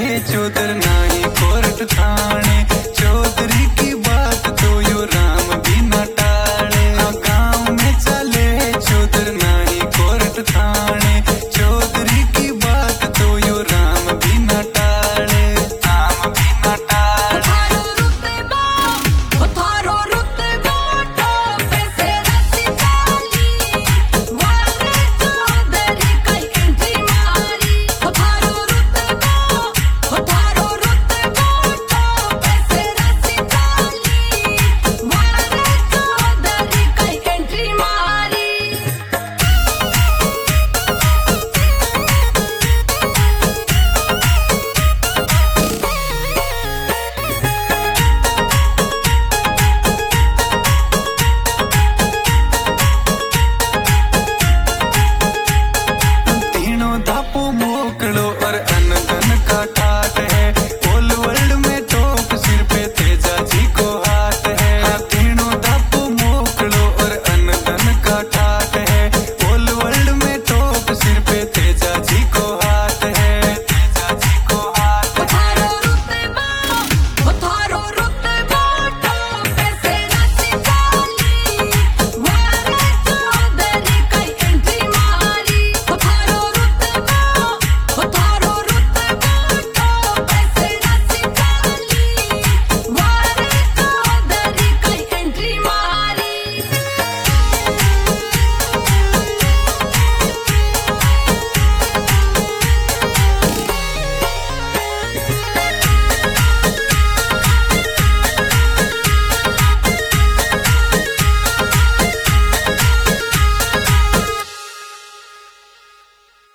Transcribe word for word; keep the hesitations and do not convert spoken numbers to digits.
चौधर नाही कोर्ट थाने। चौधरी की बात तो यो राम भी न टाले। गांव में चले चौधर नाही कोर्ट थाने। चौधरी की बात तो यो राम भी न टाले। राम भी न टाले। थारो रुतबा ओ थारो रुतबा टोपे से रस्सी चाली। वाले चौधरी कई एंट्री मारी। ओ थारो रुतबा ओ थारो रुतबा टोपे से रस्सी चाली। वाले चौधरी कई एंट्री मारी। तीनों धापो मोकड़ो और